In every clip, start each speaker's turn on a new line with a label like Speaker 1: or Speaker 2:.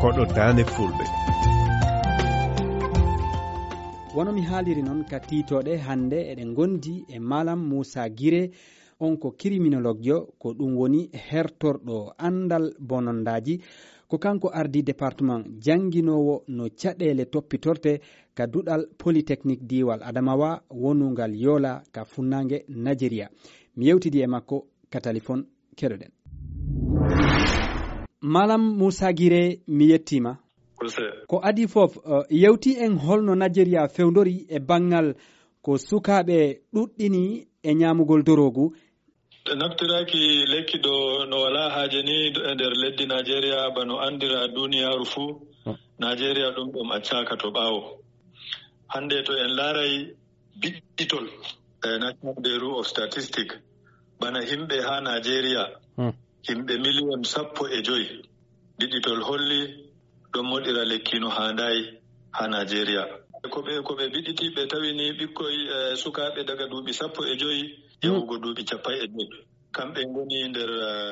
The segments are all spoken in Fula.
Speaker 1: koɗo dande fulɓe.
Speaker 2: wono mi haaliri noon ka tiitoɗe hande eɗen gondi e Malam Moussa Guiré, on ko criminologue jo, ko ɗum woni hertorɗo andal bonondaji, ko kanko ardi département janguinowo no caɗele toppitorte ka duɗal polytechnique diwal Adamawa wonungal Yola ka funnangue Nigeria. mi yewtidi e makko ka téléphone keɗoɗen. Malam Moussa Guiré, mi yettima. Ko adi fof yewti en holno Nigeria fewdori e bangal ko sukaɓe ɗuɗɗini e ñamugol dorogu.
Speaker 3: naftiraki lekki ɗo no wala haaje ni nder leddi Nigeria bano andira duniyaru fuu. Nigeria ɗum accaka to ɓaawo. Hande to en laaray biɗɗitol National Bureau of Statistics bana himɓe ha Nigeria himɓe million 15 biɗɗitol holli ɗon moɗira lekki no handayi ha Nigeria. Ko ɓe biɗiti ɓe tawini ɓikkoy sukaɓe daga duuɓi 15 yahugo duuɓi 50. Kamɓe ngoni nder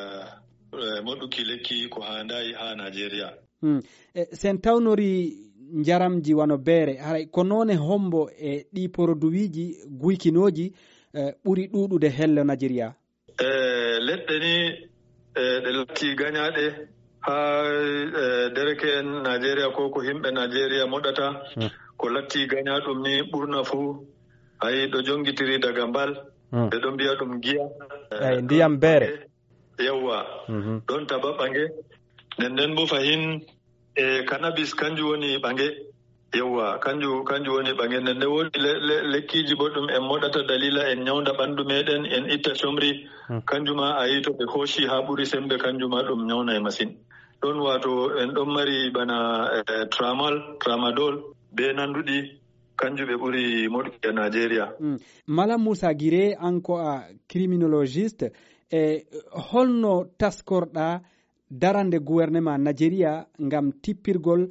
Speaker 3: moɗuki lekki ko handayi ha Nigeria.
Speaker 2: Sen tawnori njaramji wano beere haray ko noone hombo e ɗi produiji guykinoji ɓuri ɗuɗude helle Nigeria.
Speaker 3: Leɗɗe ni ɗe latti gañaɗe ha dereke en Nigeria ko himɓe Nigeria moɗata ko latti gaña ɗum ni ɓurna fuu ayi ɗo jongitiri daga mbal ɓe ɗon mbiya ɗum giya
Speaker 4: ndiyam beere
Speaker 3: yawwa ɗon taba ɓange nden bo fahin cannabis kanjum woni ɓange yawwa kanjum woni ɓange nden woni lekkiji bo ɗum en moɗata dalila en ñawda ɓandu meɗen en itta somri kanjuma ayi to ɓe hooshi ha ɓuri sembe kanjuma ɗum ñawnay masine. Ɗon wato en ɗon mari bana tramadol be nanduɗi kanjum ɓe ɓuri moɗuki e Nigeria.
Speaker 2: Malam Moussa Guiré, an ko a criminologiste, holno taskorɗa darande gouvernement Nigeria ngam tippirgol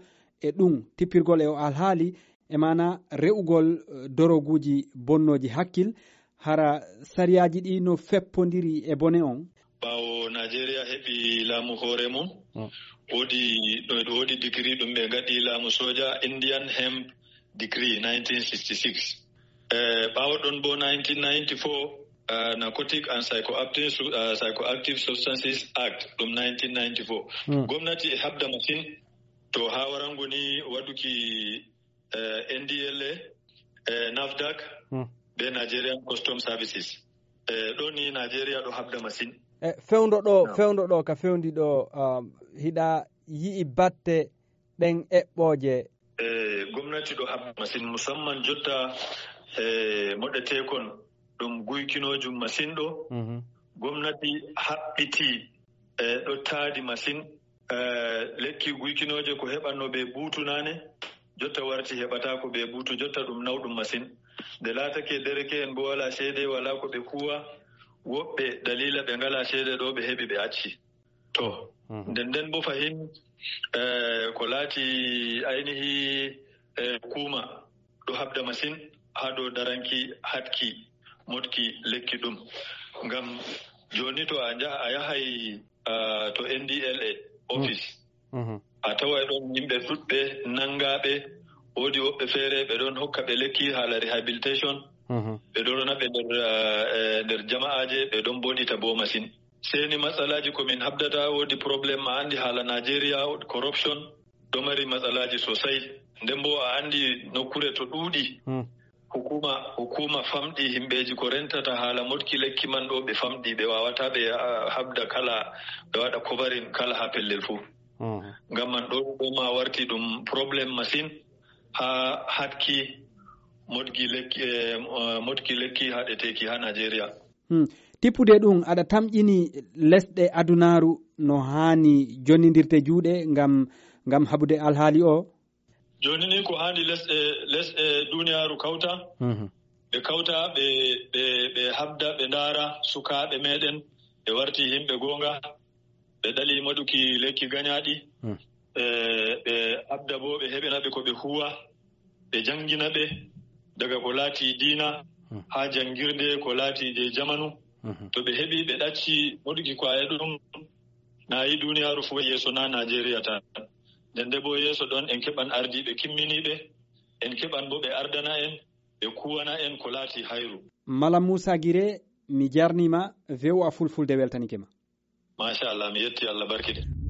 Speaker 2: e o alhaali e mana re'ugol doroguji bonnoji hakkil hara sariyaji ɗi no feppodiri e bone on.
Speaker 3: Ɓawo Nigeria heɓi laamu hoore mum woodi degree ɗum ɓe gaɗi laamu soja Indian Hemp Decree 1966. Ɓawo ɗon bo 1994 Narcotic and Psychoactive Substances Act ɗum 1994. Gwamnati e habda masin to ha warango ni waɗuki NDLA, NAFDAC be Nigerian Custom Services. Ɗo ni Nigeria ɗo habda masin.
Speaker 4: Fewndo ɗo ka fewndi ɗo hiɗa yi'i batte ɗen eɓɓoje.
Speaker 3: Gwamnati ɗo habda masin musamman jotta moɗetekon ɗum guykinojum masin ɗo. Gwamnati haɓɓiti ɗo taadi masin. Lekki guykinoje ko heɓanno ɓe buutu nane jotta warti heɓata ko ɓe buutu jotta ɗum nawɗum masin. Nde laatake dereke en bo wala seede wala ko ɓe kuwa woɓɓe dalila ɓe ngala seede ɗo ɓe heɓi ɓe acci. To nden bo fahin ko laati ainihi hukuma ɗo habda masin ha dow daranki hatki motki lekki ɗum. Ngam joni to a yahay to NDLA office a tawai ɗon yimɓe ɗuɗɓe nangaɓe woodi woɓɓe feere ɓe ɗon hokka ɓe lekki haala rehabilitation ɓe ɗon rona ɓe nder jama'aje ɓe ɗon boɗita bo masin. Seni matsalaji komin habdata woodi probléme a andi haala Nigeria corruption ɗo mari matsalaji sosai nden bo a andi nokkure to ɗuuɗi hukuma famɗi himɓeji ko rentata haala moɗki lekki man ɗo ɓe famɗi ɓe wawata ɓe habda kala ɓe waɗa coverin kala ha pellel fuu. Ngam man ɗo ma warti ɗum probléme masin ha hatki moɗki lekki haɗeteki ha Nigeria.
Speaker 2: Tippude ɗum aɗa tamƴini lesɗe adunaru no hani jonnidirte juuɗe ngam haɓude alhaali o.
Speaker 3: Joni ni ko handi lesɗe duniyaru kawta ɓe kawta ɓe habda ɓe ndaara sukaɓe meɗen ɓe warti himɓe gonga ɓe ɗali moɗuki lekki gañaɗi ɓe habda bo ɓe heɓinaɓe ko ɓe huwa ɓe jangina ɓe daga ko laati diina ha jangirde ko laati je jamanu to ɓe heɓi ɓe ɗacci moɗuki ko aya ɗum na yi duniyaru fu yeeso na Nigeria tan nden nde bo yeeso ɗon en keɓan ardiɓe kimminiɓe, en keɓan bo ɓe ardana en ɓe kuwana en ko laati hayru.
Speaker 2: Malam Moussa Guiré mi jarnima VOA Fulfulde weltanike ma.
Speaker 3: Machallah, mi yetti, Allah barkide.